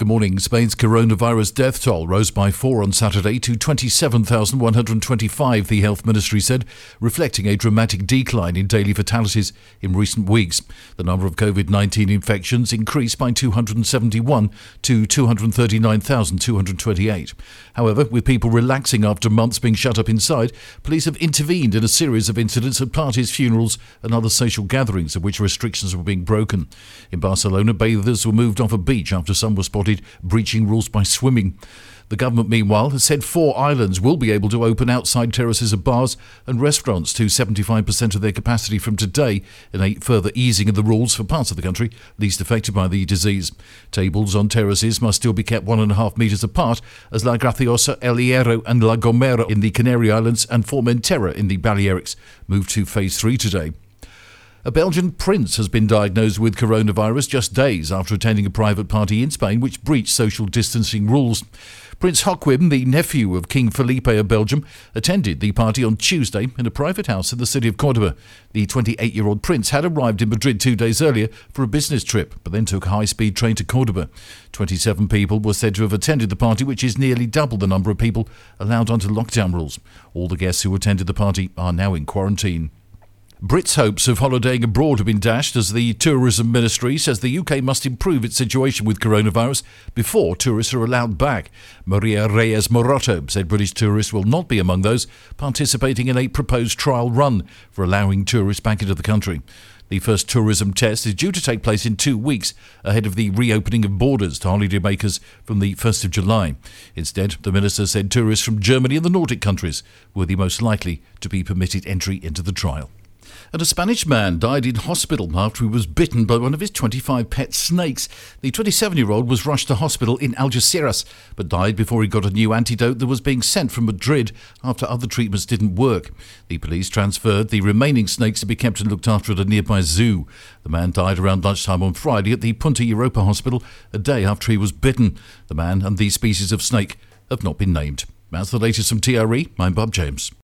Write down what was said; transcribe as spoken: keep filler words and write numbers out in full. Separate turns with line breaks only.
Good morning. Spain's coronavirus death toll rose by four on Saturday to twenty-seven thousand one hundred twenty-five, the health ministry said, reflecting a dramatic decline in daily fatalities in recent weeks. The number of covid nineteen infections increased by two hundred seventy-one to two hundred thirty-nine thousand two hundred twenty-eight. However, with people relaxing after months being shut up inside, police have intervened in a series of incidents at parties, funerals and other social gatherings at which restrictions were being broken. In Barcelona, bathers were moved off a beach after some were spotted breaching rules by swimming. The government, meanwhile, has said four islands will be able to open outside terraces of bars and restaurants to seventy-five percent of their capacity from today, in a further easing of the rules for parts of the country least affected by the disease. Tables on terraces must still be kept one and a half metres apart, as La Graciosa, El Hierro and La Gomera in the Canary Islands and Formentera in the Balearics move to phase three today. A Belgian prince has been diagnosed with coronavirus just days after attending a private party in Spain which breached social distancing rules. Prince Joachim, the nephew of King Felipe of Belgium, attended the party on Tuesday in a private house in the city of Cordoba. The twenty-eight-year-old prince had arrived in Madrid two days earlier for a business trip, but then took a high-speed train to Cordoba. twenty-seven people were said to have attended the party, which is nearly double the number of people allowed under lockdown rules. All the guests who attended the party are now in quarantine. Brits' hopes of holidaying abroad have been dashed as the Tourism Ministry says the U K must improve its situation with coronavirus before tourists are allowed back. Maria Reyes Moroto said British tourists will not be among those participating in a proposed trial run for allowing tourists back into the country. The first tourism test is due to take place in two weeks ahead of the reopening of borders to holidaymakers from the first of July. Instead, the minister said tourists from Germany and the Nordic countries were the most likely to be permitted entry into the trial. And a Spanish man died in hospital after he was bitten by one of his twenty-five pet snakes. The twenty-seven-year-old was rushed to hospital in Algeciras, but died before he got a new antidote that was being sent from Madrid after other treatments didn't work. The police transferred the remaining snakes to be kept and looked after at a nearby zoo. The man died around lunchtime on Friday at the Punta Europa hospital, a day after he was bitten. The man and the species of snake have not been named. That's the latest from T R E. I'm Bob James.